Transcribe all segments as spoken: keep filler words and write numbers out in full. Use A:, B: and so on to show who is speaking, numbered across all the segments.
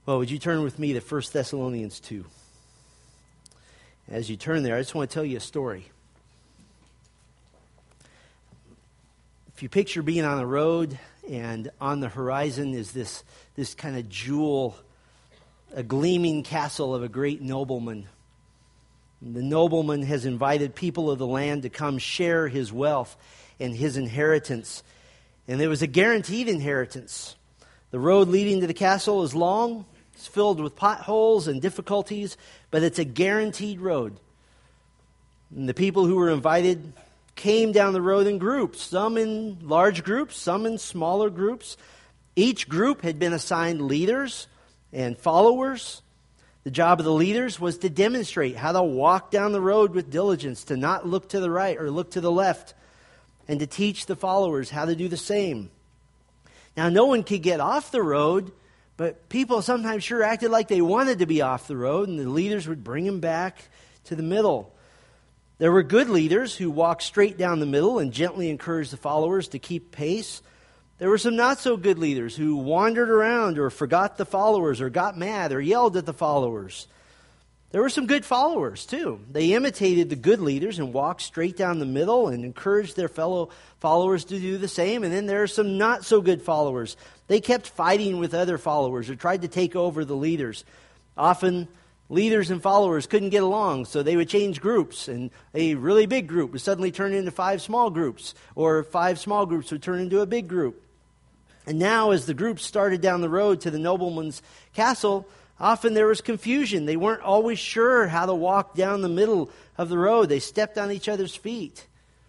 A: Well, would you turn with me to First Thessalonians two? As you turn there, I just want to tell you a story. If you picture being on a road and on the horizon is this, this kind of jewel, a gleaming castle of a great nobleman. The nobleman has invited people of the land to come share his wealth and his inheritance. And there was a guaranteed inheritance. The road leading to the castle is long. It's filled with potholes and difficulties, but it's a guaranteed road. And the people who were invited came down the road in groups, some in large groups, some in smaller groups. Each group had been assigned leaders and followers. The job of the leaders was to demonstrate how to walk down the road with diligence, to not look to the right or look to the left, and to teach the followers how to do the same. Now, no one could get off the road, but people sometimes sure acted like they wanted to be off the road, and the leaders would bring them back to the middle. There were good leaders who walked straight down the middle and gently encouraged the followers to keep pace. There were some not so good leaders who wandered around or forgot the followers or got mad or yelled at the followers. There were some good followers too. They imitated the good leaders and walked straight down the middle and encouraged their fellow followers to do the same. And then there are some not so good followers. They kept fighting with other followers or tried to take over the leaders. Often leaders and followers couldn't get along, so they would change groups, and a really big group would suddenly turn into five small groups, or five small groups would turn into a big group. And now, as the groups started down the road to the nobleman's castle, often there was confusion. They weren't always sure how to walk down the middle of the road. They stepped on each other's feet.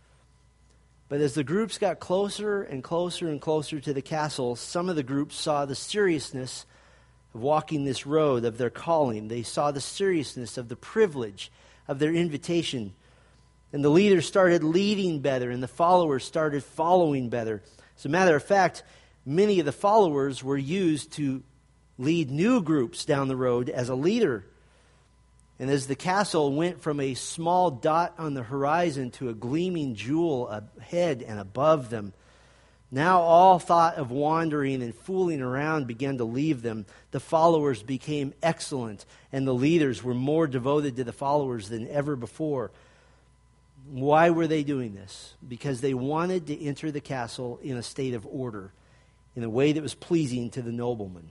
A: But as the groups got closer and closer and closer to the castle, some of the groups saw the seriousness of walking this road, of their calling. They saw the seriousness of the privilege of their invitation. And the leaders started leading better, and the followers started following better. As a matter of fact, many of the followers were used to lead new groups down the road as a leader. And as the castle went from a small dot on the horizon to a gleaming jewel ahead and above them, now all thought of wandering and fooling around began to leave them. The followers became excellent, and the leaders were more devoted to the followers than ever before. Why were they doing this? Because they wanted to enter the castle in a state of order, in a way that was pleasing to the nobleman.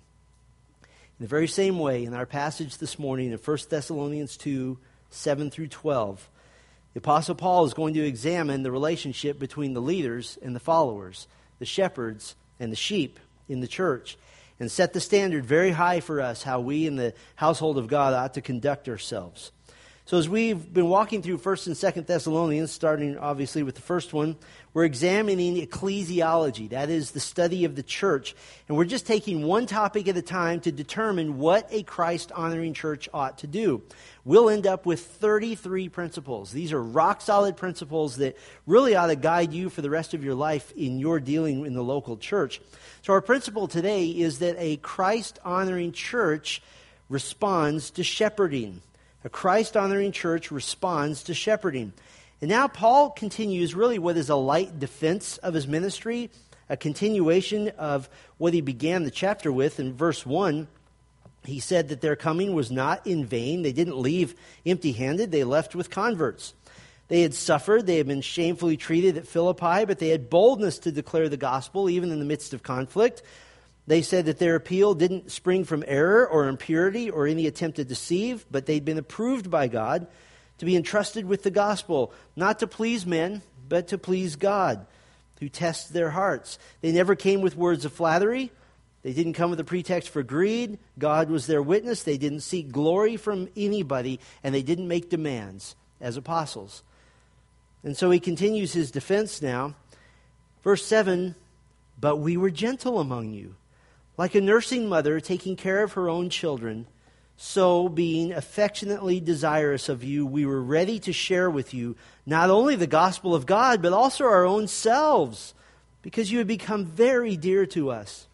A: In the very same way, in our passage this morning in First Thessalonians two, seven through twelve, the Apostle Paul is going to examine the relationship between the leaders and the followers, the shepherds and the sheep in the church, and set the standard very high for us how we in the household of God ought to conduct ourselves. So as we've been walking through First and Second Thessalonians, starting obviously with the first one, we're examining ecclesiology. That is the study of the church. And we're just taking one topic at a time to determine what a Christ-honoring church ought to do. We'll end up with thirty-three principles. These are rock-solid principles that really ought to guide you for the rest of your life in your dealing in the local church. So our principle today is that a Christ-honoring church responds to shepherding. A Christ-honoring church responds to shepherding. And now Paul continues really what is a light defense of his ministry, a continuation of what he began the chapter with. In verse one, he said that their coming was not in vain. They didn't leave empty-handed. They left with converts. They had suffered. They had been shamefully treated at Philippi, but they had boldness to declare the gospel even in the midst of conflict. They said that their appeal didn't spring from error or impurity or any attempt to deceive, but they'd been approved by God to be entrusted with the gospel, not to please men, but to please God, who tests their hearts. They never came with words of flattery. They didn't come with a pretext for greed. God was their witness. They didn't seek glory from anybody, and they didn't make demands as apostles. And so he continues his defense now. Verse seven, but we were gentle among you, like a nursing mother taking care of her own children, so being affectionately desirous of you, we were ready to share with you not only the gospel of God, but also our own selves, because you had become very dear to us.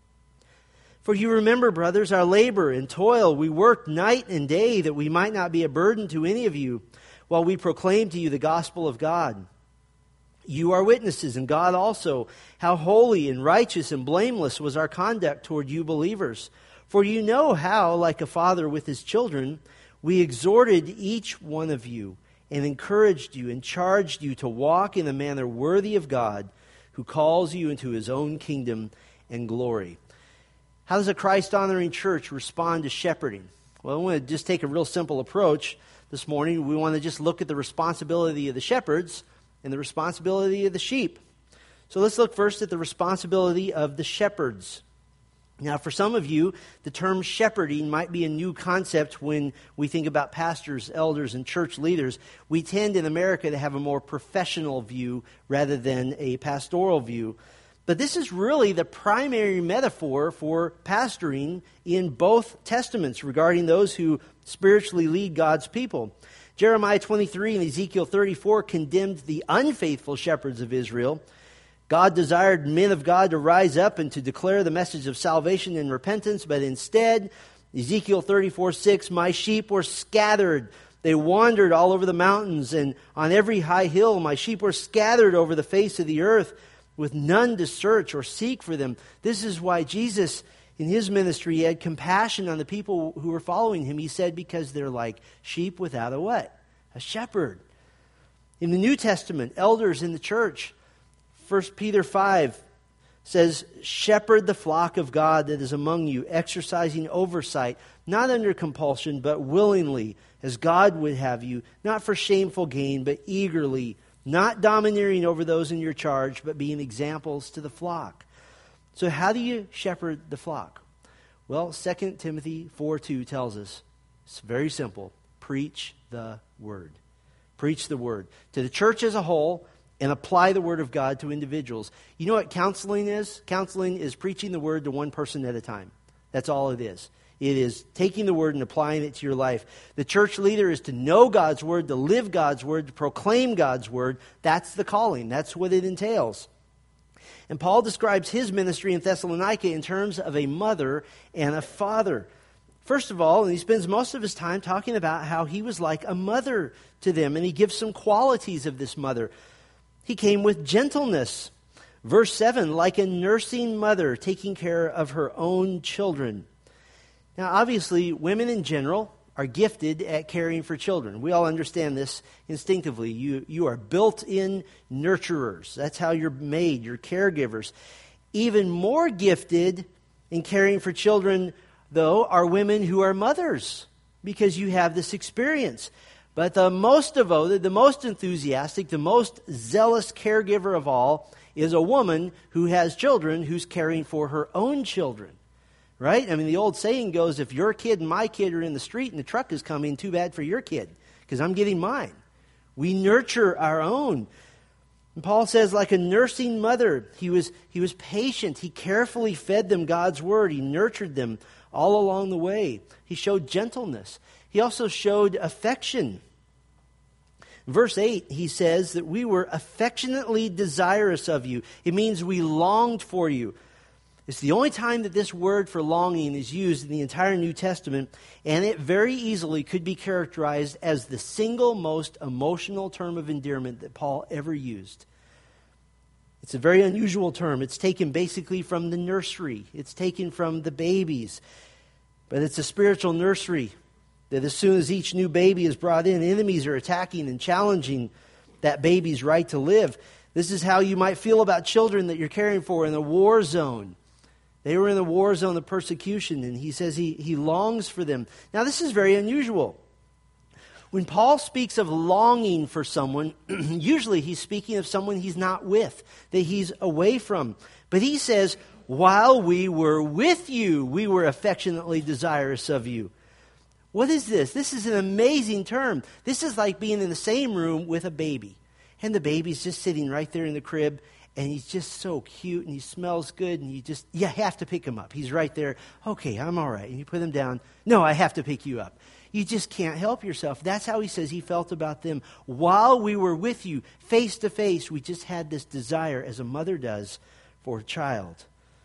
A: For you remember, brothers, our labor and toil. We worked night and day that we might not be a burden to any of you, while we proclaim to you the gospel of God. You are witnesses, and God also, how holy and righteous and blameless was our conduct toward you believers. For you know how, like a father with his children, we exhorted each one of you and encouraged you and charged you to walk in a manner worthy of God, who calls you into his own kingdom and glory. How does a Christ-honoring church respond to shepherding? Well, I want to just take a real simple approach this morning. We want to just look at the responsibility of the shepherds and the responsibility of the sheep. So let's look first at the responsibility of the shepherds. Now, for some of you, the term shepherding might be a new concept when we think about pastors, elders, and church leaders. We tend in America to have a more professional view rather than a pastoral view. But this is really the primary metaphor for pastoring in both testaments regarding those who spiritually lead God's people. Jeremiah twenty-three and Ezekiel thirty-four condemned the unfaithful shepherds of Israel. God desired men of God to rise up and to declare the message of salvation and repentance, but instead, Ezekiel thirty-four six, my sheep were scattered. They wandered all over the mountains, and on every high hill my sheep were scattered over the face of the earth, with none to search or seek for them. This is why Jesus, in his ministry, had compassion on the people who were following him. He said, because they're like sheep without a what? A shepherd. In the New Testament, elders in the church, First Peter five says, shepherd the flock of God that is among you, exercising oversight, not under compulsion, but willingly, as God would have you, not for shameful gain, but eagerly, not domineering over those in your charge, but being examples to the flock. So how do you shepherd the flock? Well, Second Timothy four two tells us, it's very simple. Preach the word. Preach the word. To the church as a whole, and apply the word of God to individuals. You know what counseling is? Counseling is preaching the word to one person at a time. That's all it is. It is taking the word and applying it to your life. The church leader is to know God's word, to live God's word, to proclaim God's word. That's the calling. That's what it entails. And Paul describes his ministry in Thessalonica in terms of a mother and a father. First of all, and he spends most of his time talking about how he was like a mother to them, and he gives some qualities of this mother. He came with gentleness. Verse seven, like a nursing mother taking care of her own children. Now, obviously, women in general are gifted at caring for children. We all understand this instinctively. You, you are built-in nurturers. That's how you're made. You're caregivers. Even more gifted in caring for children, though, are women who are mothers, because you have this experience. But the most devoted, the most enthusiastic, the most zealous caregiver of all is a woman who has children who's caring for her own children. Right? I mean, the old saying goes, if your kid and my kid are in the street and the truck is coming, too bad for your kid, because I'm getting mine. We nurture our own. And Paul says, like a nursing mother, he was, he was patient. He carefully fed them God's word. He nurtured them all along the way. He showed gentleness. He also showed affection. Verse eight, he says that we were affectionately desirous of you. It means we longed for you. It's the only time that this word for longing is used in the entire New Testament, and it very easily could be characterized as the single most emotional term of endearment that Paul ever used. It's a very unusual term. It's taken basically from the nursery. It's taken from the babies. But it's a spiritual nursery that as soon as each new baby is brought in, enemies are attacking and challenging that baby's right to live. This is how you might feel about children that you're caring for in a war zone. They were in the war zone of persecution, and he says he, he longs for them. Now, this is very unusual. When Paul speaks of longing for someone, usually he's speaking of someone he's not with, that he's away from. But he says, while we were with you, we were affectionately desirous of you. What is this? This is an amazing term. This is like being in the same room with a baby. And the baby's just sitting right there in the crib, and he's just so cute, and he smells good, and you just, you have to pick him up. He's right there. Okay, I'm all right. And you put him down. No, I have to pick you up. You just can't help yourself. That's how he says he felt about them. While we were with you, face to face, we just had this desire, as a mother does for a child.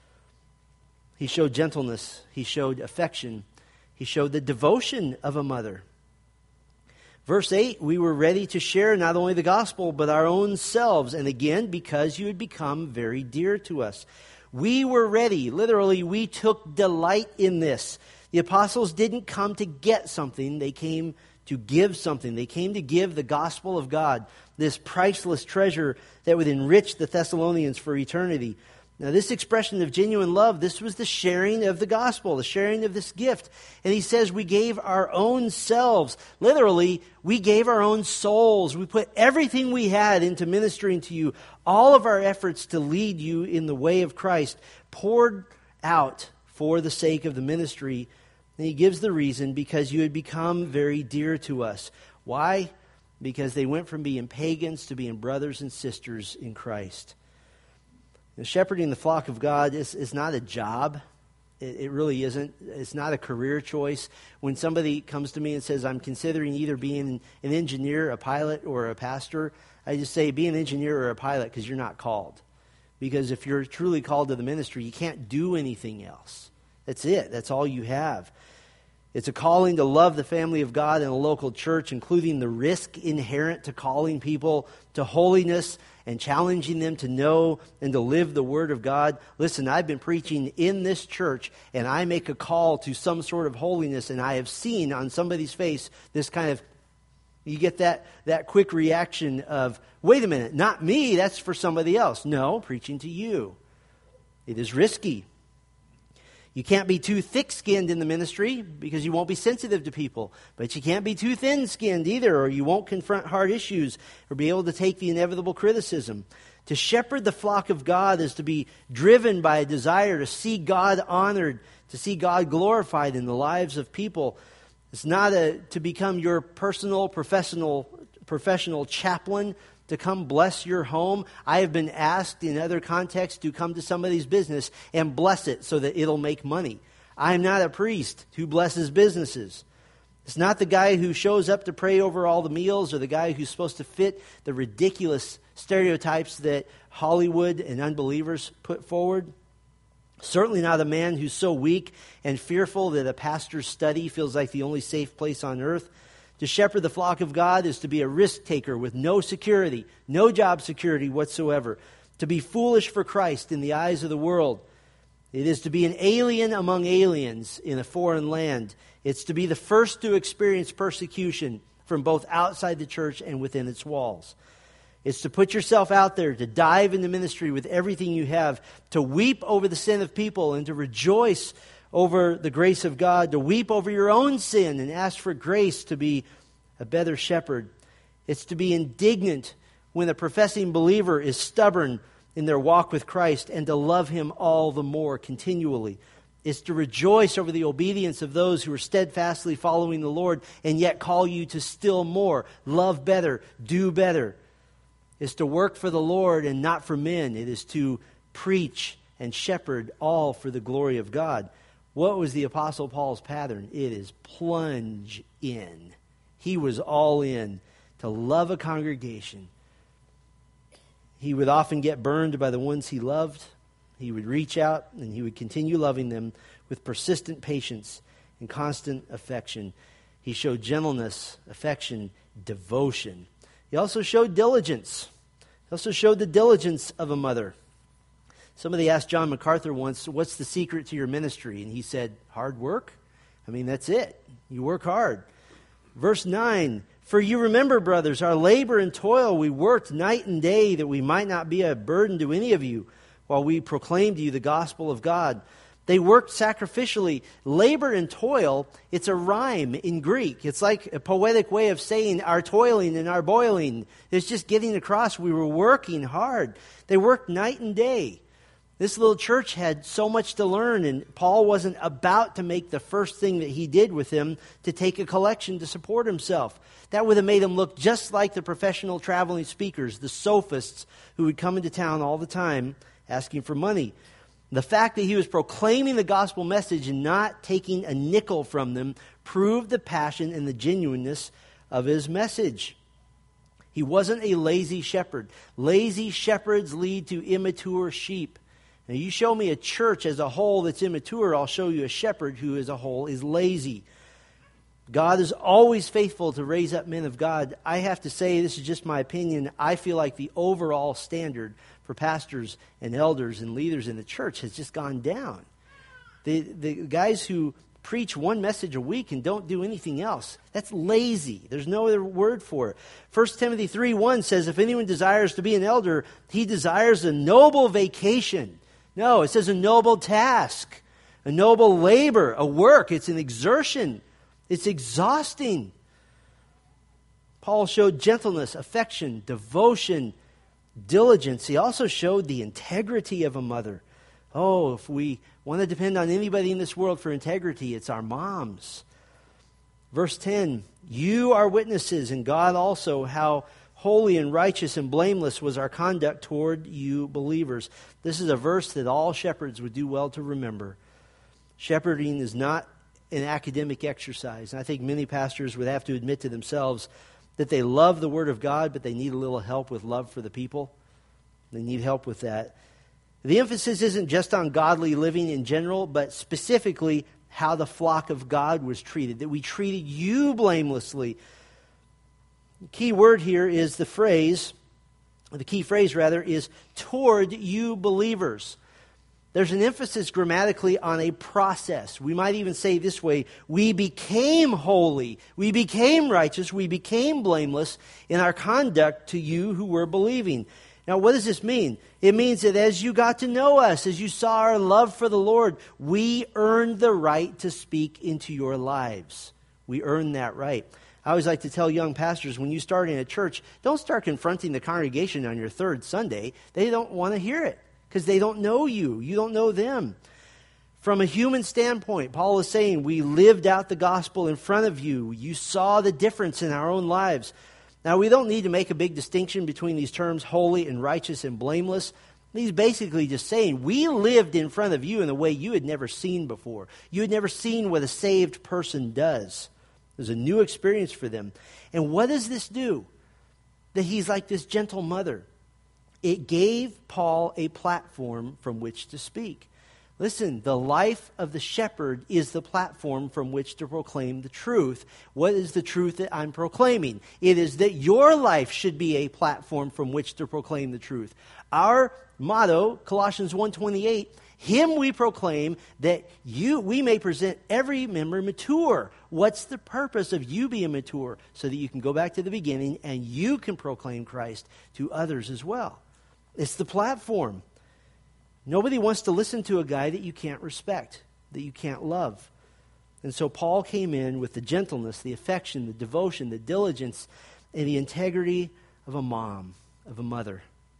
A: He showed gentleness. He showed affection. He showed the devotion of a mother. Verse eight, we were ready to share not only the gospel, but our own selves. And again, because you had become very dear to us. We were ready. Literally, we took delight in this. The apostles didn't come to get something. They came to give something. They came to give the gospel of God, this priceless treasure that would enrich the Thessalonians for eternity. Now, this expression of genuine love, this was the sharing of the gospel, the sharing of this gift. And he says we gave our own selves. Literally, we gave our own souls. We put everything we had into ministering to you. All of our efforts to lead you in the way of Christ poured out for the sake of the ministry. And he gives the reason, because you had become very dear to us. Why? Because they went from being pagans to being brothers and sisters in Christ. Now, shepherding the flock of God is, is not a job. It, it really isn't. It's not a career choice. When somebody comes to me and says, I'm considering either being an engineer, a pilot, or a pastor, I just say, be an engineer or a pilot, because you're not called. Because if you're truly called to the ministry, you can't do anything else. That's it. That's all you have. It's a calling to love the family of God in a local church, including the risk inherent to calling people to holiness and challenging them to know and to live the Word of God. Listen, I've been preaching in this church, and I make a call to some sort of holiness, and I have seen on somebody's face this kind of, you get that, that quick reaction of, wait a minute, not me, that's for somebody else. No, preaching to you. It is risky. You can't be too thick-skinned in the ministry because you won't be sensitive to people. But you can't be too thin-skinned either, or you won't confront hard issues or be able to take the inevitable criticism. To shepherd the flock of God is to be driven by a desire to see God honored, to see God glorified in the lives of people. It's not a, to become your personal, professional, professional chaplain, to come bless your home. I have been asked in other contexts to come to somebody's business and bless it so that it'll make money. I'm not a priest who blesses businesses. It's not the guy who shows up to pray over all the meals, or the guy who's supposed to fit the ridiculous stereotypes that Hollywood and unbelievers put forward. Certainly not a man who's so weak and fearful that a pastor's study feels like the only safe place on earth. To shepherd the flock of God is to be a risk taker with no security, no job security whatsoever. To be foolish for Christ in the eyes of the world. It is to be an alien among aliens in a foreign land. It's to be the first to experience persecution from both outside the church and within its walls. It's to put yourself out there, to dive into ministry with everything you have, to weep over the sin of people and to rejoice over the grace of God, to weep over your own sin and ask for grace to be a better shepherd. It's to be indignant when a professing believer is stubborn in their walk with Christ and to love Him all the more continually. It's to rejoice over the obedience of those who are steadfastly following the Lord and yet call you to still more, love better, do better. It's to work for the Lord and not for men. It is to preach and shepherd all for the glory of God. What was the Apostle Paul's pattern? It is plunge in. He was all in to love a congregation. He would often get burned by the ones he loved. He would reach out and he would continue loving them with persistent patience and constant affection. He showed gentleness, affection, devotion. He also showed diligence. He also showed the diligence of a mother. Somebody asked John MacArthur once, what's the secret to your ministry? And he said, hard work. I mean, that's it. You work hard. Verse nine, for you remember, brothers, our labor and toil, we worked night and day that we might not be a burden to any of you while we proclaimed to you the gospel of God. They worked sacrificially. Labor and toil, it's a rhyme in Greek. It's like a poetic way of saying our toiling and our boiling. It's just getting across we were working hard. They worked night and day. This little church had so much to learn, and Paul wasn't about to make the first thing that he did with them to take a collection to support himself. That would have made him look just like the professional traveling speakers, the sophists who would come into town all the time asking for money. The fact that he was proclaiming the gospel message and not taking a nickel from them proved the passion and the genuineness of his message. He wasn't a lazy shepherd. Lazy shepherds lead to immature sheep. Now, you show me a church as a whole that's immature, I'll show you a shepherd who as a whole is lazy. God is always faithful to raise up men of God. I have to say, this is just my opinion, I feel like the overall standard for pastors and elders and leaders in the church has just gone down. The, the guys who preach one message a week and don't do anything else, that's lazy. There's no other word for it. First Timothy three one says, if anyone desires to be an elder, he desires a noble vacation. No, it says a noble task, a noble labor, a work. It's an exertion. It's exhausting. Paul showed gentleness, affection, devotion, diligence. He also showed the integrity of a mother. Oh, if we want to depend on anybody in this world for integrity, it's our moms. Verse ten, you are witnesses, and God also, how holy and righteous and blameless was our conduct toward you believers. This is a verse that all shepherds would do well to remember. Shepherding is not an academic exercise. And I think many pastors would have to admit to themselves that they love the Word of God, but they need a little help with love for the people. They need help with that. The emphasis isn't just on godly living in general, but specifically how the flock of God was treated, that we treated you blamelessly. The key word here is the phrase, the key phrase rather, is toward you believers. There's an emphasis grammatically on a process. We might even say this way, we became holy, we became righteous, we became blameless in our conduct to you who were believing. Now, what does this mean? It means that as you got to know us, as you saw our love for the Lord, we earned the right to speak into your lives. We earned that right. I always like to tell young pastors, when you start in a church, don't start confronting the congregation on your third Sunday. They don't want to hear it because they don't know you. You don't know them. From a human standpoint, Paul is saying, we lived out the gospel in front of you. You saw the difference in our own lives. Now, we don't need to make a big distinction between these terms, holy and righteous and blameless. He's basically just saying, we lived in front of you in a way you had never seen before. You had never seen what a saved person does. It was a new experience for them. And what does this do? That he's like this gentle mother. It gave Paul a platform from which to speak. Listen, the life of the shepherd is the platform from which to proclaim the truth. What is the truth that I'm proclaiming? It is that your life should be a platform from which to proclaim the truth. Our motto, Colossians one twenty-eight, him we proclaim that you we may present every member mature. What's the purpose of you being mature? So that you can go back to the beginning and you can proclaim Christ to others as well. It's the platform. Nobody wants to listen to a guy that you can't respect, that you can't love. And so Paul came in with the gentleness, the affection, the devotion, the diligence, and the integrity of a mom, of a mother.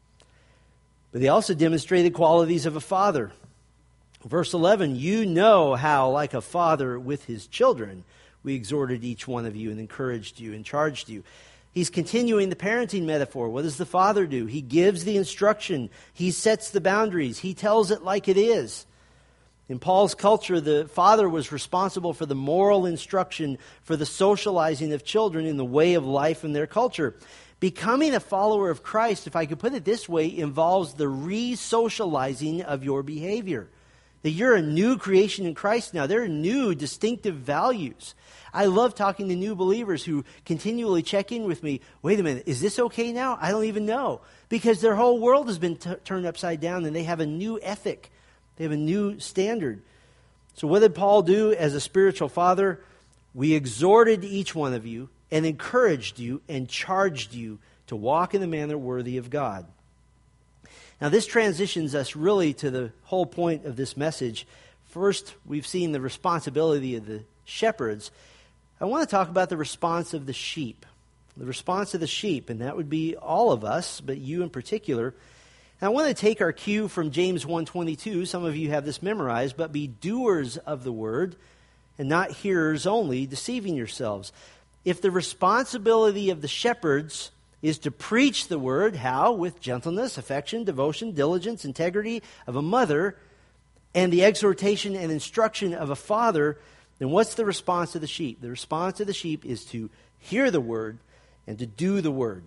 A: But he also demonstrated qualities of a father. Verse eleven, you know how, like a father with his children, we exhorted each one of you and encouraged you and charged you. He's continuing the parenting metaphor. What does the father do? He gives the instruction. He sets the boundaries. He tells it like it is. In Paul's culture, the father was responsible for the moral instruction, for the socializing of children in the way of life in their culture. Becoming a follower of Christ, if I could put it this way, involves the re-socializing of your behavior. That you're a new creation in Christ now. There are new distinctive values. I love talking to new believers who continually check in with me. Wait a minute, is this okay now? I don't even know. Because their whole world has been t- turned upside down and they have a new ethic. They have a new standard. So what did Paul do as a spiritual father? We exhorted each one of you and encouraged you and charged you to walk in the manner worthy of God. Now this transitions us really to the whole point of this message. First, we've seen the responsibility of the shepherds. I want to talk about the response of the sheep. The response of the sheep, and that would be all of us, but you in particular. And I want to take our cue from James one twenty-two. Some of you have this memorized, but be doers of the word and not hearers only, deceiving yourselves. If the responsibility of the shepherds is to preach the word, how? With gentleness, affection, devotion, diligence, integrity of a mother, and the exhortation and instruction of a father, then what's the response of the sheep? The response of the sheep is to hear the word and to do the word.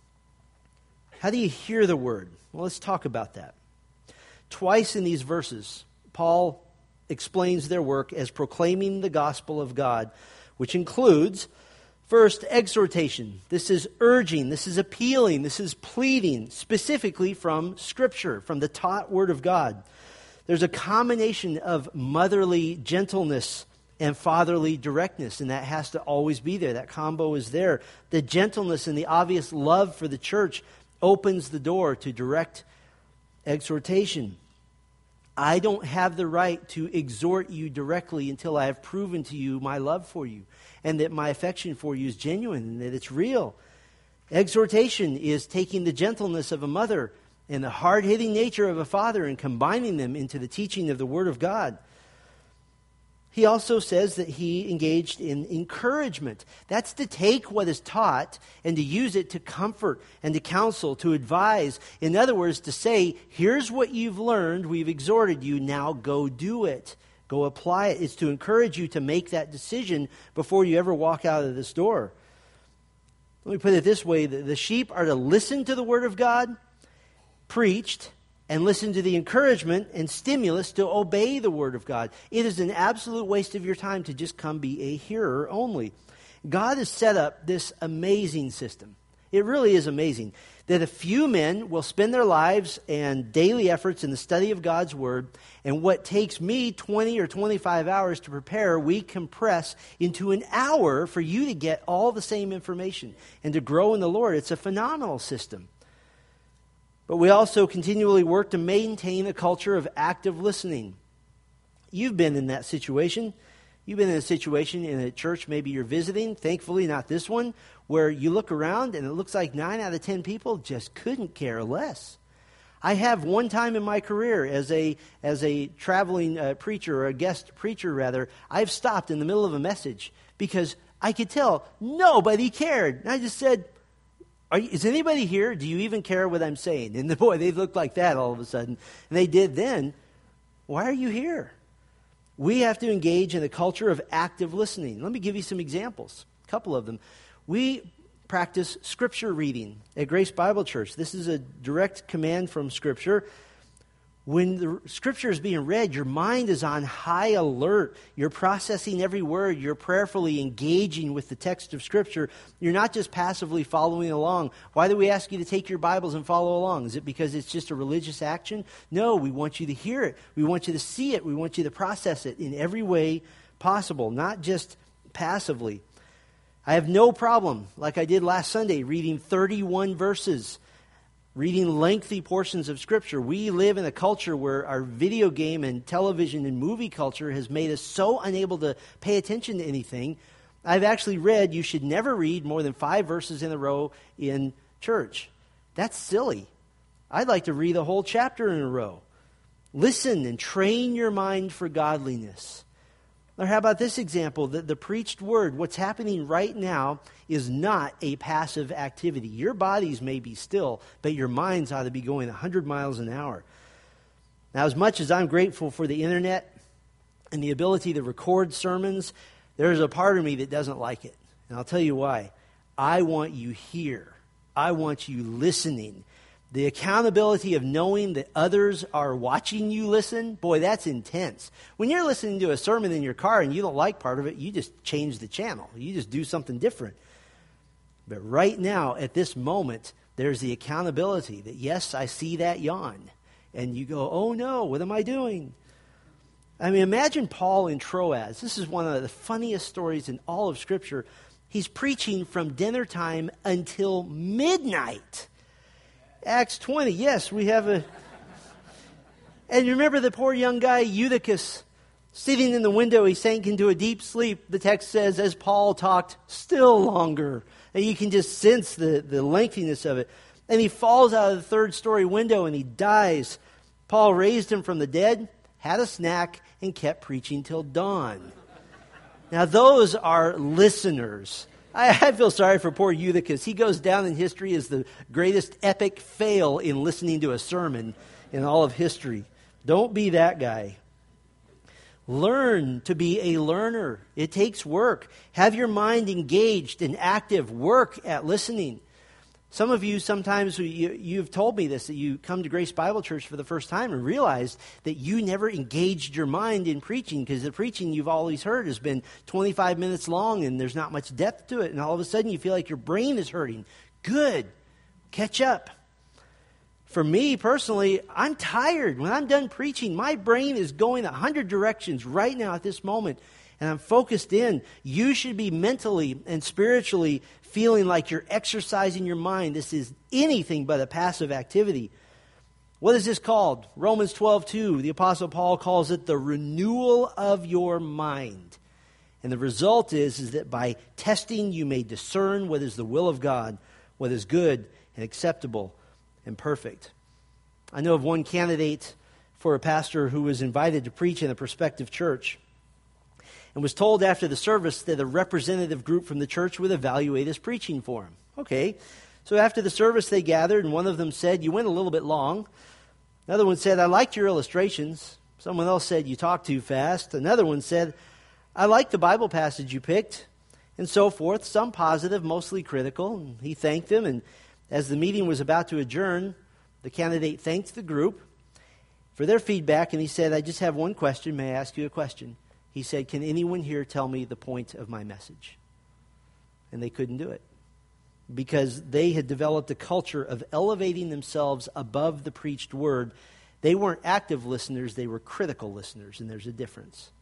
A: How do you hear the word? Well, let's talk about that. Twice in these verses, Paul explains their work as proclaiming the gospel of God, which includes, first, exhortation. This is urging, this is appealing, this is pleading, specifically from Scripture, from the taught Word of God. There's a combination of motherly gentleness and fatherly directness, and that has to always be there. That combo is there. The gentleness and the obvious love for the church opens the door to direct exhortation. I don't have the right to exhort you directly until I have proven to you my love for you and that my affection for you is genuine and that it's real. Exhortation is taking the gentleness of a mother and the hard-hitting nature of a father and combining them into the teaching of the Word of God. He also says that he engaged in encouragement. That's to take what is taught and to use it to comfort and to counsel, to advise. In other words, to say, here's what you've learned, we've exhorted you, now go do it. Go apply it. It's to encourage you to make that decision before you ever walk out of this door. Let me put it this way. The sheep are to listen to the Word of God, preached, and listen to the encouragement and stimulus to obey the Word of God. It is an absolute waste of your time to just come be a hearer only. God has set up this amazing system. It really is amazing that a few men will spend their lives and daily efforts in the study of God's Word, and what takes me twenty or twenty-five hours to prepare, we compress into an hour for you to get all the same information and to grow in the Lord. It's a phenomenal system. But we also continually work to maintain a culture of active listening. You've been in that situation. You've been in a situation in a church maybe you're visiting, thankfully not this one, where you look around and it looks like nine out of ten people just couldn't care less. I have one time in my career as a as a traveling uh, preacher, or a guest preacher rather, I've stopped in the middle of a message because I could tell nobody cared. And I just said, Are you, is anybody here? Do you even care what I'm saying? And the boy, they looked like that all of a sudden. And they did then. Why are you here? We have to engage in a culture of active listening. Let me give you some examples, a couple of them. We practice Scripture reading at Grace Bible Church. This is a direct command from Scripture. When the Scripture is being read, your mind is on high alert. You're processing every word. You're prayerfully engaging with the text of Scripture. You're not just passively following along. Why do we ask you to take your Bibles and follow along? Is it because it's just a religious action? No, we want you to hear it. We want you to see it. We want you to process it in every way possible, not just passively. I have no problem, like I did last Sunday, reading thirty-one verses. Reading lengthy portions of Scripture. We live in a culture where our video game and television and movie culture has made us so unable to pay attention to anything. I've actually read you should never read more than five verses in a row in church. That's silly. I'd like to read a whole chapter in a row. Listen and train your mind for godliness. Or how about this example? The, the preached word, what's happening right now is not a passive activity. Your bodies may be still, but your minds ought to be going one hundred miles an hour. Now, as much as I'm grateful for the internet and the ability to record sermons, there's a part of me that doesn't like it. And I'll tell you why. I want you here. I want you listening. The accountability of knowing that others are watching you listen, boy, that's intense. When you're listening to a sermon in your car and you don't like part of it, you just change the channel. You just do something different. But right now, at this moment, there's the accountability that, yes, I see that yawn. And you go, oh no, what am I doing? I mean, imagine Paul in Troas. This is one of the funniest stories in all of Scripture. He's preaching from dinner time until midnight. Acts twenty, yes, we have a... And you remember the poor young guy, Eutychus, sitting in the window, he sank into a deep sleep. The text says, as Paul talked still longer. And you can just sense the, the lengthiness of it. And he falls out of the third story window and he dies. Paul raised him from the dead, had a snack, and kept preaching till dawn. Now those are listeners. I, I feel sorry for poor Eutychus. He goes down in history as the greatest epic fail in listening to a sermon in all of history. Don't be that guy. Learn to be a learner. It takes work. Have your mind engaged and active. Work at listening. Some of you, sometimes you, you've told me this, that you come to Grace Bible Church for the first time and realized that you never engaged your mind in preaching because the preaching you've always heard has been twenty-five minutes long and there's not much depth to it. And all of a sudden you feel like your brain is hurting. Good. Catch up. For me personally, I'm tired. When I'm done preaching, my brain is going a hundred directions right now at this moment. And I'm focused in. You should be mentally and spiritually feeling like you're exercising your mind. This is anything but a passive activity. What is this called? Romans twelve two, the Apostle Paul calls it the renewal of your mind. And the result is, is that by testing you may discern what is the will of God, what is good and acceptable and perfect. I know of one candidate for a pastor who was invited to preach in a prospective church and was told after the service that a representative group from the church would evaluate his preaching for him. Okay, so after the service they gathered, and one of them said, "You went a little bit long." Another one said, "I liked your illustrations." Someone else said, "You talk too fast." Another one said, "I liked the Bible passage you picked," and so forth. Some positive, mostly critical. And he thanked them, and as the meeting was about to adjourn, the candidate thanked the group for their feedback, and he said, "I just have one question. May I ask you a question?" He said, "Can anyone here tell me the point of my message?" And they couldn't do it because they had developed a culture of elevating themselves above the preached word. They weren't active listeners, they were critical listeners, and there's a difference.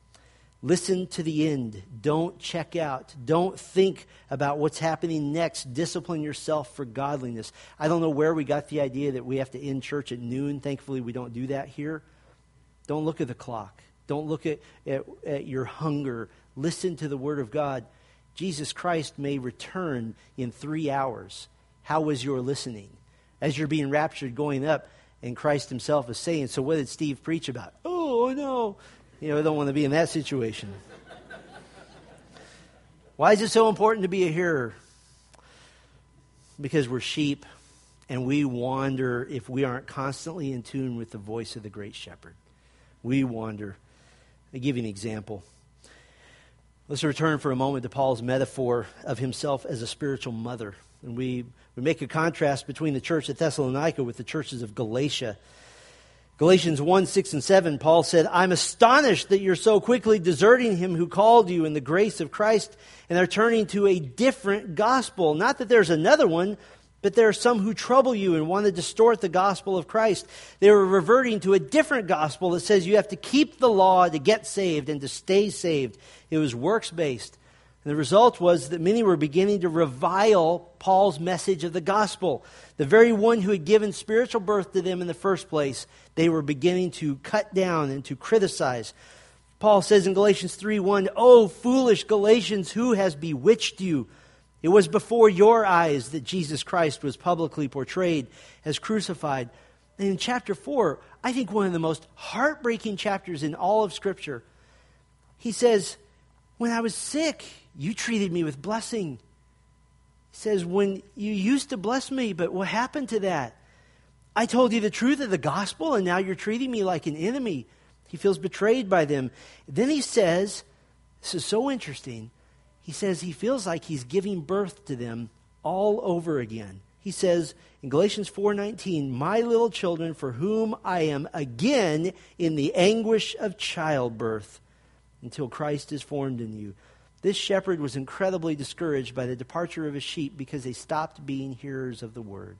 A: Listen to the end. Don't check out. Don't think about what's happening next. Discipline yourself for godliness. I don't know where we got the idea that we have to end church at noon. Thankfully, we don't do that here. Don't look at the clock. Don't look at, at, at your hunger. Listen to the Word of God. Jesus Christ may return in three hours. How was your listening? As you're being raptured going up, and Christ himself is saying, "So what did Steve preach about?" "Oh, no." You know, I don't want to be in that situation. Why is it so important to be a hearer? Because we're sheep, and we wander if we aren't constantly in tune with the voice of the great shepherd. We wander. I'll give you an example. Let's return for a moment to Paul's metaphor of himself as a spiritual mother. And we, we make a contrast between the church at Thessalonica with the churches of Galatia. Galatians one, six, and seven, Paul said, "I'm astonished that you're so quickly deserting him who called you in the grace of Christ and are turning to a different gospel. Not that there's another one, but there are some who trouble you and want to distort the gospel of Christ. They were reverting to a different gospel that says you have to keep the law to get saved and to stay saved. It was works-based. And the result was that many were beginning to revile Paul's message of the gospel. The very one who had given spiritual birth to them in the first place, they were beginning to cut down and to criticize. Paul says in Galatians three one, "Oh, foolish Galatians, who has bewitched you? It was before your eyes that Jesus Christ was publicly portrayed as crucified." And in chapter four, I think one of the most heartbreaking chapters in all of Scripture, he says, "When I was sick, you treated me with blessing." He says, "When you used to bless me, but what happened to that? I told you the truth of the gospel, and now you're treating me like an enemy." He feels betrayed by them. Then he says, this is so interesting, he says he feels like he's giving birth to them all over again. He says in Galatians four nineteen, "My little children, for whom I am again in the anguish of childbirth until Christ is formed in you." This shepherd was incredibly discouraged by the departure of his sheep because they stopped being hearers of the word.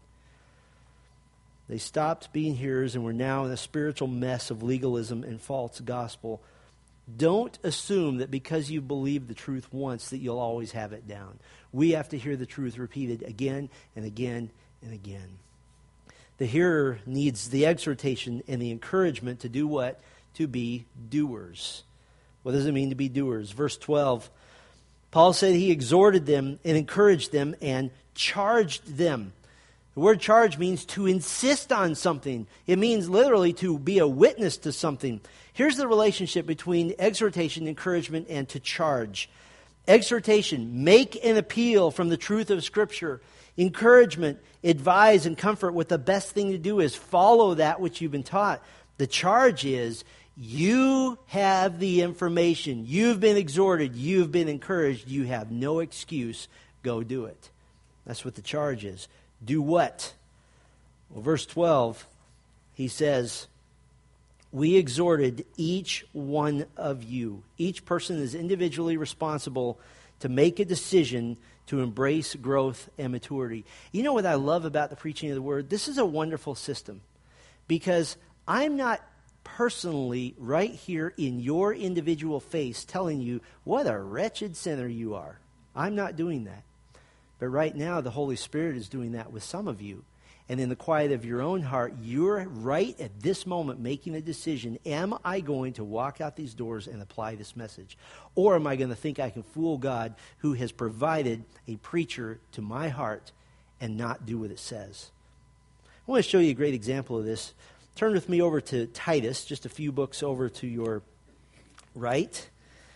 A: They stopped being hearers and were now in a spiritual mess of legalism and false gospel. Don't assume that because you believe the truth once that you'll always have it down. We have to hear the truth repeated again and again and again. The hearer needs the exhortation and the encouragement to do what? To be doers. What does it mean to be doers? Verse twelve, Paul said he exhorted them and encouraged them and charged them. The word charge means to insist on something. It means literally to be a witness to something. Here's the relationship between exhortation, encouragement, and to charge. Exhortation, make an appeal from the truth of Scripture. Encouragement, advise and comfort what the best thing to do is. Follow that which you've been taught. The charge is, you have the information. You've been exhorted. You've been encouraged. You have no excuse. Go do it. That's what the charge is. Do what? Well, verse twelve, he says, we exhorted each one of you. Each person is individually responsible to make a decision to embrace growth and maturity. You know what I love about the preaching of the word? This is a wonderful system, because I'm not personally right here in your individual face telling you what a wretched sinner you are. I'm not doing that. But right now, the Holy Spirit is doing that with some of you. And in the quiet of your own heart, you're right at this moment making a decision. Am I going to walk out these doors and apply this message? Or am I going to think I can fool God, who has provided a preacher to my heart, and not do what it says? I want to show you a great example of this. Turn with me over to Titus, just a few books over to your right.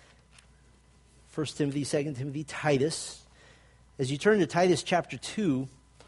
A: First Timothy, Second Timothy, Titus. As you turn to Titus chapter two,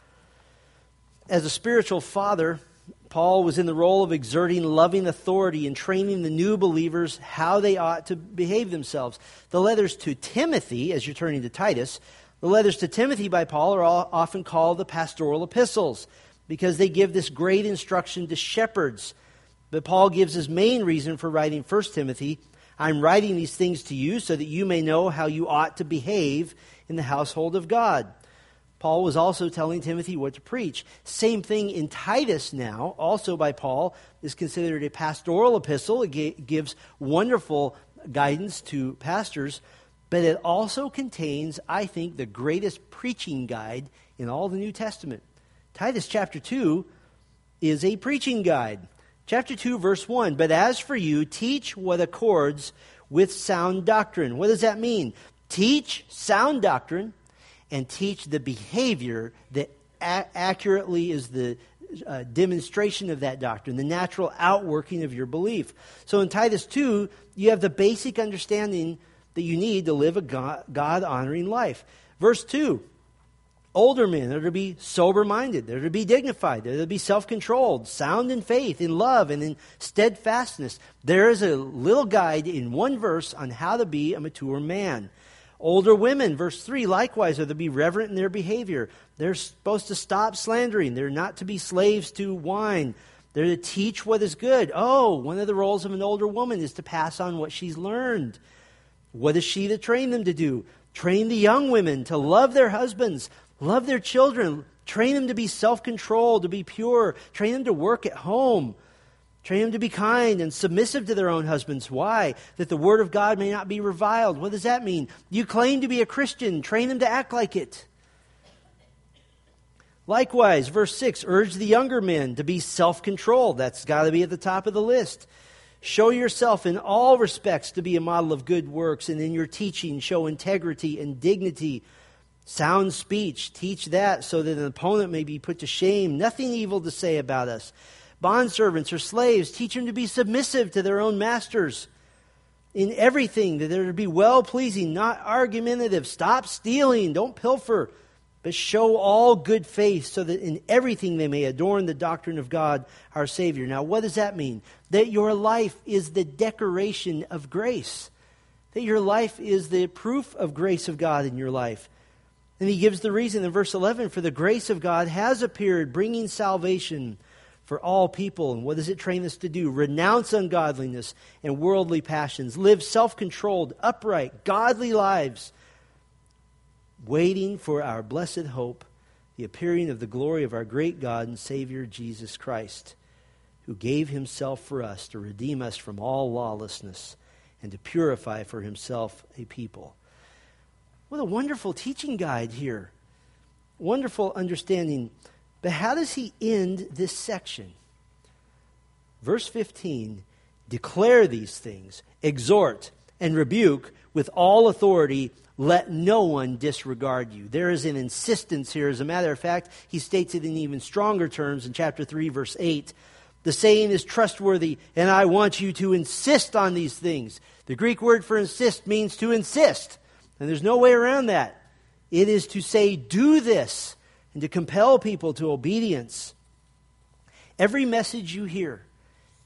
A: as a spiritual father, Paul was in the role of exerting loving authority and training the new believers how they ought to behave themselves. The letters to Timothy, as you're turning to Titus, the letters to Timothy by Paul are all often called the pastoral epistles, because they give this great instruction to shepherds. But Paul gives his main reason for writing First Timothy. I'm writing these things to you so that you may know how you ought to behave in the household of God. Paul was also telling Timothy what to preach. Same thing in Titus now, also by Paul, is considered a pastoral epistle. It g- gives wonderful guidance to pastors, but it also contains, I think, the greatest preaching guide in all the New Testament. Titus chapter two is a preaching guide. Chapter two, verse one, but as for you, teach what accords with sound doctrine. What does that mean? Teach sound doctrine, and teach the behavior that a- accurately is the uh, demonstration of that doctrine, the natural outworking of your belief. So in Titus two, you have the basic understanding that you need to live a God- God-honoring life. Verse two, older men are to be sober-minded, they're to be dignified, they're to be self-controlled, sound in faith, in love, and in steadfastness. There is a little guide in one verse on how to be a mature man. Older women, verse three, likewise are to be reverent in their behavior. They're supposed to stop slandering. They're not to be slaves to wine. They're to teach what is good. Oh, one of the roles of an older woman is to pass on what she's learned. What is she to train them to do? Train the young women to love their husbands, love their children, train them to be self-controlled, to be pure, train them to work at home. Train them to be kind and submissive to their own husbands. Why? That the word of God may not be reviled. What does that mean? You claim to be a Christian. Train them to act like it. Likewise, verse six, urge the younger men to be self-controlled. That's got to be at the top of the list. Show yourself in all respects to be a model of good works, and in your teaching show integrity and dignity. Sound speech, teach that so that an opponent may be put to shame. Nothing evil to say about us. Bondservants or slaves, teach them to be submissive to their own masters. In everything, that they're to be well-pleasing, not argumentative. Stop stealing, don't pilfer, but show all good faith, so that in everything they may adorn the doctrine of God, our Savior. Now, what does that mean? That your life is the decoration of grace. That your life is the proof of grace of God in your life. And he gives the reason in verse eleven, for the grace of God has appeared, bringing salvation for all people. And what does it train us to do? Renounce ungodliness and worldly passions. Live self-controlled, upright, godly lives, waiting for our blessed hope, the appearing of the glory of our great God and Savior Jesus Christ, who gave himself for us to redeem us from all lawlessness and to purify for himself a people. What a wonderful teaching guide here. Wonderful understanding. But how does he end this section? Verse fifteen, declare these things, exhort and rebuke with all authority, let no one disregard you. There is an insistence here. As a matter of fact, he states it in even stronger terms in chapter three, verse eight. The saying is trustworthy, and I want you to insist on these things. The Greek word for insist means to insist, and there's no way around that. It is to say, do this, and to compel people to obedience. Every message you hear,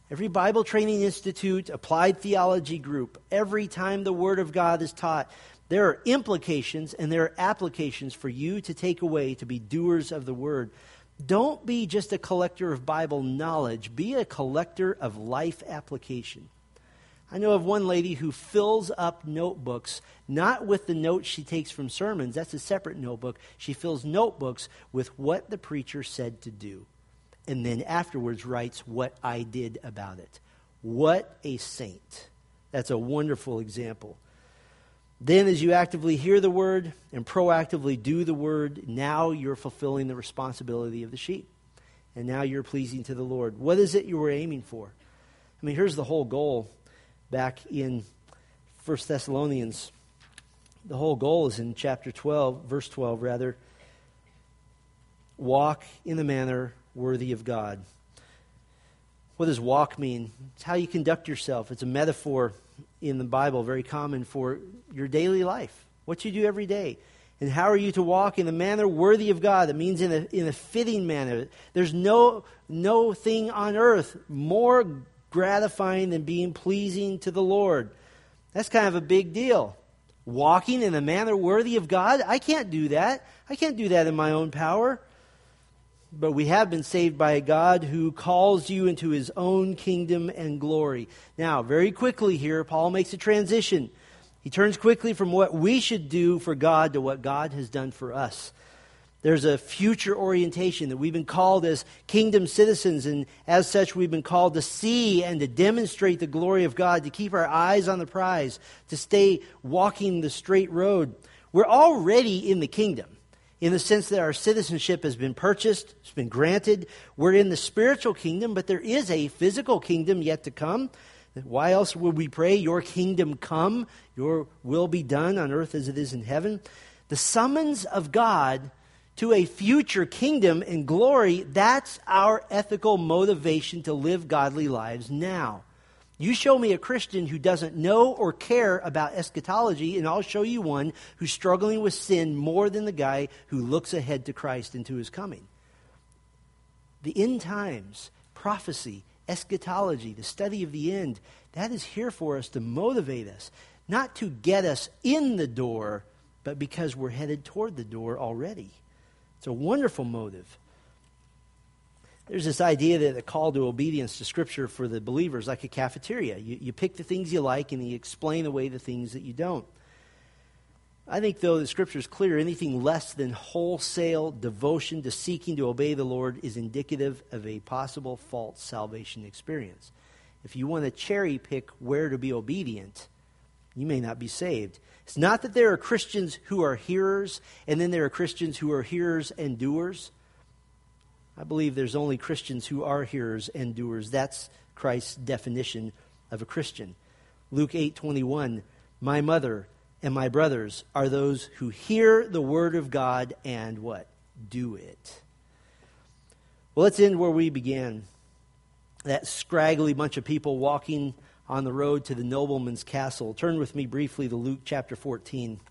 A: Every Bible training institute, applied theology group, every time the Word of God is taught, there are implications and there are applications for you to take away to be doers of the Word. Don't be just a collector of Bible knowledge. Be a collector of life application. I know of one lady who fills up notebooks, not with the notes she takes from sermons. That's a separate notebook. She fills notebooks with what the preacher said to do. And then afterwards writes what I did about it. What a saint. That's a wonderful example. Then as you actively hear the word and proactively do the word, now you're fulfilling the responsibility of the sheep. And now you're pleasing to the Lord. What is it you were aiming for? I mean, here's the whole goal back in First Thessalonians. The whole goal is in chapter twelve, verse twelve rather. Walk in the manner worthy of God. What does walk mean? It's how you conduct yourself. It's a metaphor in the Bible, very common for your daily life, what you do every day. And how are you to walk in the manner worthy of God? That means in a, in a fitting manner. There's no, no thing on earth more gratifying than being pleasing to the Lord. That's kind of a big deal. Walking in a manner worthy of God? I can't do that. I can't do that in my own power. But we have been saved by a God who calls you into his own kingdom and glory. Now, very quickly here, Paul makes a transition. He turns quickly from what we should do for God to what God has done for us. There's a future orientation that we've been called as kingdom citizens, and as such we've been called to see and to demonstrate the glory of God, to keep our eyes on the prize, to stay walking the straight road. We're already in the kingdom, in the sense that our citizenship has been purchased, it's been granted. We're in the spiritual kingdom, but there is a physical kingdom yet to come. Why else would we pray, your kingdom come, your will be done on earth as it is in heaven? The summons of God to a future kingdom and glory, that's our ethical motivation to live godly lives now. You show me a Christian who doesn't know or care about eschatology, and I'll show you one who's struggling with sin more than the guy who looks ahead to Christ and to his coming. The end times, prophecy, eschatology, the study of the end, that is here for us to motivate us, not to get us in the door, but because we're headed toward the door already. It's a wonderful motive. There's this idea that the call to obedience to Scripture for the believer is like a cafeteria. You, you pick the things you like and you explain away the things that you don't. I think, though, the Scripture is clear. Anything less than wholesale devotion to seeking to obey the Lord is indicative of a possible false salvation experience. If you want to cherry pick where to be obedient, you may not be saved. It's not that there are Christians who are hearers and then there are Christians who are hearers and doers. I believe there's only Christians who are hearers and doers. That's Christ's definition of a Christian. Luke eight twenty-one, my mother and my brothers are those who hear the word of God and what? Do it. Well, let's end where we began. That scraggly bunch of people walking on the road to the nobleman's castle. Turn with me briefly to Luke chapter fourteen.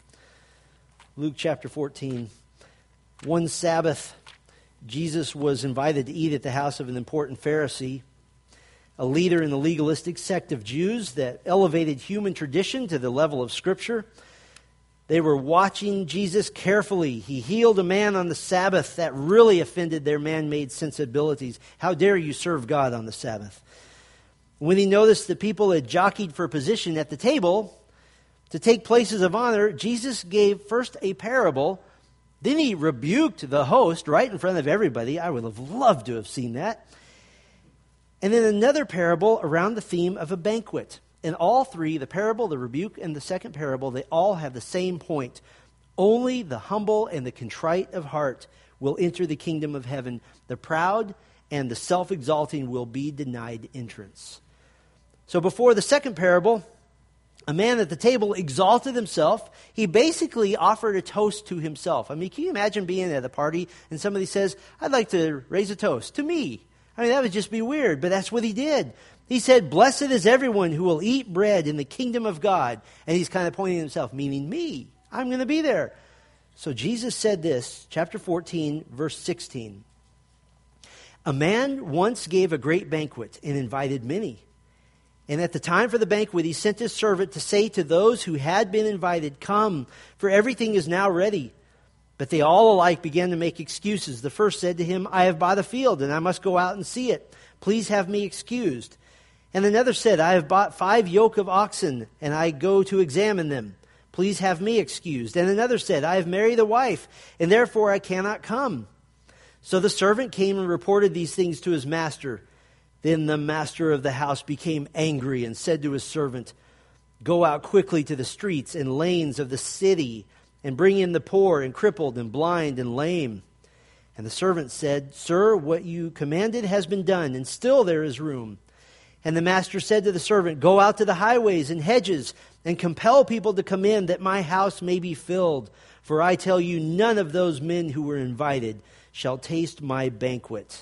A: Luke chapter fourteen. One Sabbath, Jesus was invited to eat at the house of an important Pharisee, a leader in the legalistic sect of Jews that elevated human tradition to the level of Scripture. They were watching Jesus carefully. He healed a man on the Sabbath. That really offended their man-made sensibilities. How dare you serve God on the Sabbath? When he noticed the people had jockeyed for position at the table to take places of honor, Jesus gave first a parable. Then he rebuked the host right in front of everybody. I would have loved to have seen that. And then another parable around the theme of a banquet. And all three, the parable, the rebuke, and the second parable, they all have the same point. Only the humble and the contrite of heart will enter the kingdom of heaven. The proud and the self-exalting will be denied entrance. So before the second parable, a man at the table exalted himself. He basically offered a toast to himself. I mean, can you imagine being at a party and somebody says, I'd like to raise a toast to me? I mean, that would just be weird, but that's what he did. He said, blessed is everyone who will eat bread in the kingdom of God. And he's kind of pointing at himself, meaning me. I'm going to be there. So Jesus said this, chapter fourteen, verse sixteen. A man once gave a great banquet and invited many. And at the time for the banquet, he sent his servant to say to those who had been invited, "Come, for everything is now ready." But they all alike began to make excuses. The first said to him, "I have bought a field, and I must go out and see it. Please have me excused." And another said, "I have bought five yoke of oxen, and I go to examine them. Please have me excused." And another said, "I have married a wife, and therefore I cannot come." So the servant came and reported these things to his master. Then the master of the house became angry and said to his servant, "Go out quickly to the streets and lanes of the city and bring in the poor and crippled and blind and lame." And the servant said, "Sir, what you commanded has been done, and still there is room." And the master said to the servant, "Go out to the highways and hedges and compel people to come in, that my house may be filled. For I tell you, none of those men who were invited shall taste my banquet."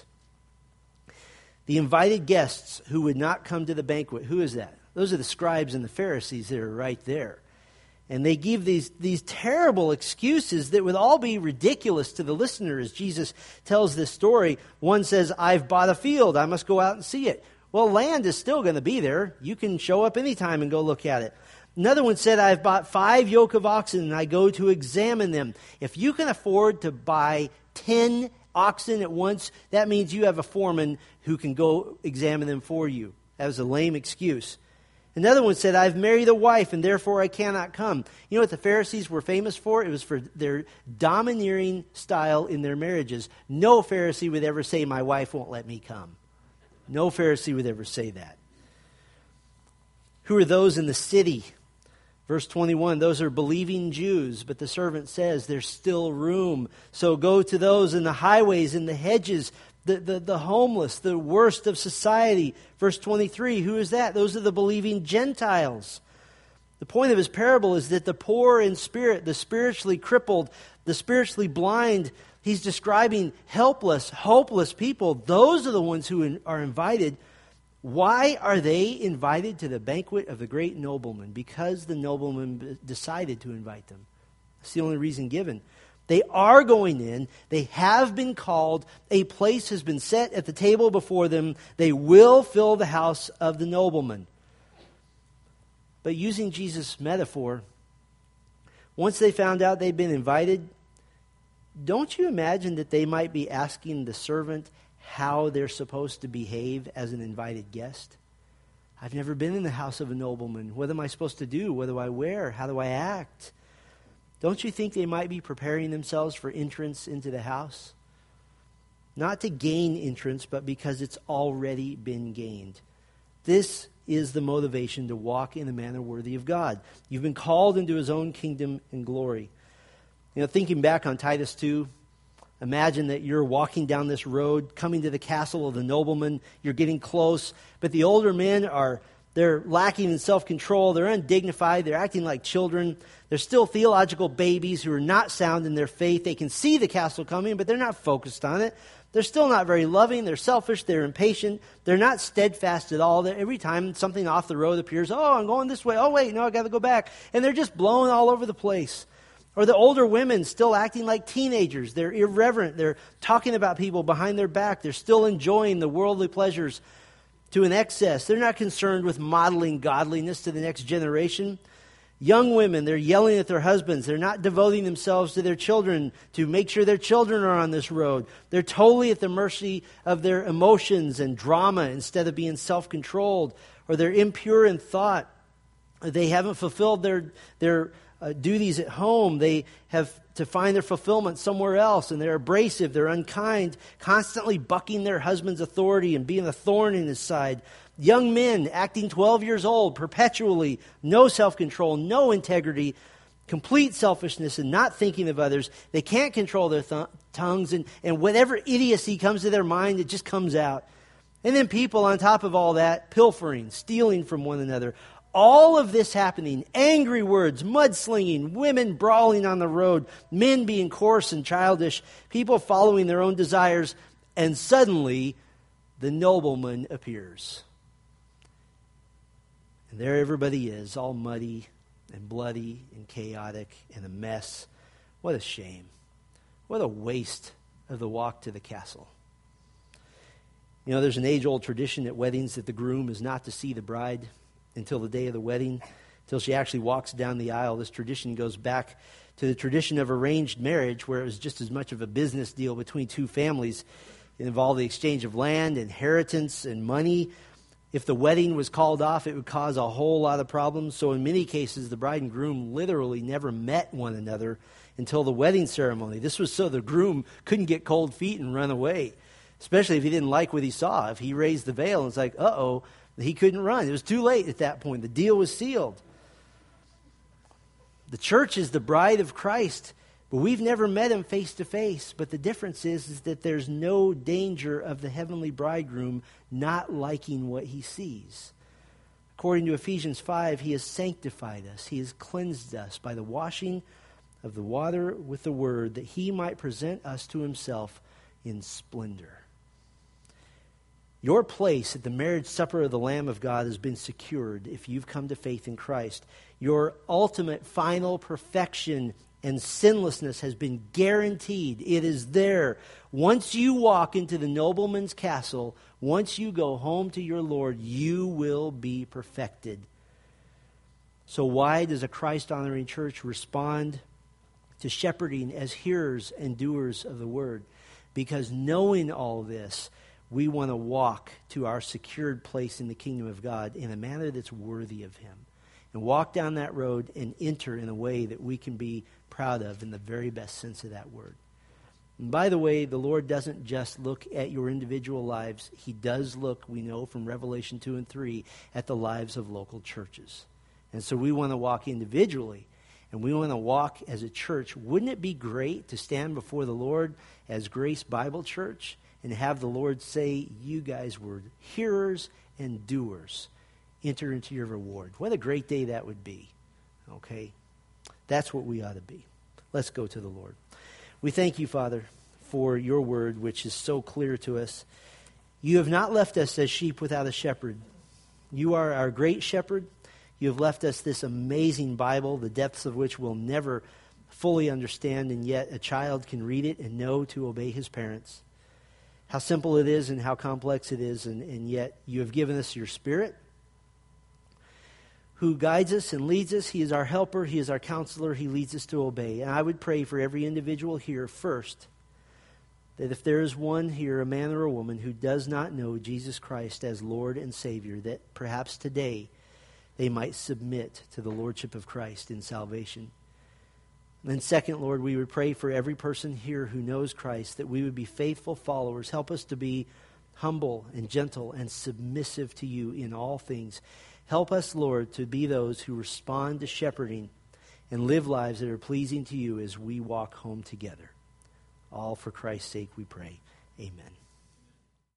A: The invited guests who would not come to the banquet, who is that? Those are the scribes and the Pharisees that are right there. And they give these, these terrible excuses that would all be ridiculous to the listener as Jesus tells this story. One says, "I've bought a field, I must go out and see it." Well, land is still going to be there. You can show up anytime and go look at it. Another one said, "I've bought five yoke of oxen, and I go to examine them." If you can afford to buy ten oxen at once, that means you have a foreman who can go examine them for you. That was a lame excuse. Another one said, "I've married a wife, and therefore I cannot come." You know what the Pharisees were famous for? It was for their domineering style in their marriages. No Pharisee would ever say, "My wife won't let me come." No Pharisee would ever say that. Who are those in the city? Verse twenty-one, those are believing Jews, but the servant says there's still room. So go to those in the highways and the hedges, the, the, the homeless, the worst of society. Verse twenty-three, who is that? Those are the believing Gentiles. The point of his parable is that the poor in spirit, the spiritually crippled, the spiritually blind, he's describing helpless, hopeless people. Those are the ones who are invited. Why are they invited to the banquet of the great nobleman? Because the nobleman decided to invite them. That's the only reason given. They are going in. They have been called. A place has been set at the table before them. They will fill the house of the nobleman. But using Jesus' metaphor, once they found out they'd been invited, don't you imagine that they might be asking the servant how they're supposed to behave as an invited guest? I've never been in the house of a nobleman. What am I supposed to do? What do I wear? How do I act? Don't you think they might be preparing themselves for entrance into the house? Not to gain entrance, but because it's already been gained. This is the motivation to walk in a manner worthy of God. You've been called into his own kingdom and glory. You know, thinking back on Titus two, imagine that you're walking down this road, coming to the castle of the nobleman. You're getting close, but the older men are, they're lacking in self-control. They're undignified. They're acting like children. They're still theological babies who are not sound in their faith. They can see the castle coming, but they're not focused on it. They're still not very loving. They're selfish. They're impatient. They're not steadfast at all. They're, every time something off the road appears, oh, I'm going this way. Oh, wait, no, I got to go back. And they're just blowing all over the place. Or the older women still acting like teenagers. They're irreverent. They're talking about people behind their back. They're still enjoying the worldly pleasures to an excess. They're not concerned with modeling godliness to the next generation. Young women, they're yelling at their husbands. They're not devoting themselves to their children to make sure their children are on this road. They're totally at the mercy of their emotions and drama instead of being self-controlled. Or they're impure in thought. They haven't fulfilled their their Uh, duties at home. They have to find their fulfillment somewhere else, and they're abrasive, they're unkind, constantly bucking their husband's authority and being a thorn in his side. Young men acting twelve years old, perpetually, no self-control, no integrity, complete selfishness and not thinking of others. They can't control their th- tongues, and, and whatever idiocy comes to their mind, it just comes out. And then people on top of all that, pilfering, stealing from one another. All of this happening, angry words, mudslinging, women brawling on the road, men being coarse and childish, people following their own desires, and suddenly the nobleman appears. And there everybody is, all muddy and bloody and chaotic and a mess. What a shame. What a waste of the walk to the castle. You know, there's an age-old tradition at weddings that the groom is not to see the bride until the day of the wedding, until she actually walks down the aisle. This tradition goes back to the tradition of arranged marriage, where it was just as much of a business deal between two families. It involved the exchange of land, inheritance, and money. If the wedding was called off, it would cause a whole lot of problems. So in many cases, the bride and groom literally never met one another until the wedding ceremony. This was so the groom couldn't get cold feet and run away, especially if he didn't like what he saw. If he raised the veil, and it's like, uh-oh, he couldn't run. It was too late at that point. The deal was sealed. The church is the bride of Christ, but we've never met him face to face. But the difference is, is that there's no danger of the heavenly bridegroom not liking what he sees. According to Ephesians five, he has sanctified us. He has cleansed us by the washing of the water with the word, that he might present us to himself in splendor. Your place at the marriage supper of the Lamb of God has been secured if you've come to faith in Christ. Your ultimate, final perfection and sinlessness has been guaranteed. It is there. Once you walk into the nobleman's castle, once you go home to your Lord, you will be perfected. So why does a Christ-honoring church respond to shepherding as hearers and doers of the word? Because knowing all this, we want to walk to our secured place in the kingdom of God in a manner that's worthy of him. And walk down that road and enter in a way that we can be proud of in the very best sense of that word. And by the way, the Lord doesn't just look at your individual lives. He does look, we know from Revelation two and three, at the lives of local churches. And so we want to walk individually, and we want to walk as a church. Wouldn't it be great to stand before the Lord as Grace Bible Church and have the Lord say, you guys were hearers and doers. Enter into your reward. What a great day that would be. Okay? That's what we ought to be. Let's go to the Lord. We thank you, Father, for your word, which is so clear to us. You have not left us as sheep without a shepherd. You are our great shepherd. You have left us this amazing Bible, the depths of which we'll never fully understand, and yet a child can read it and know to obey his parents. How simple it is and how complex it is, and, and yet you have given us your Spirit, who guides us and leads us. He is our helper. He is our counselor. He leads us to obey. And I would pray for every individual here first, that if there is one here, a man or a woman, who does not know Jesus Christ as Lord and Savior, that perhaps today they might submit to the Lordship of Christ in salvation. And then second, Lord, we would pray for every person here who knows Christ, that we would be faithful followers. Help us to be humble and gentle and submissive to you in all things. Help us, Lord, to be those who respond to shepherding and live lives that are pleasing to you as we walk home together. All for Christ's sake we pray. Amen.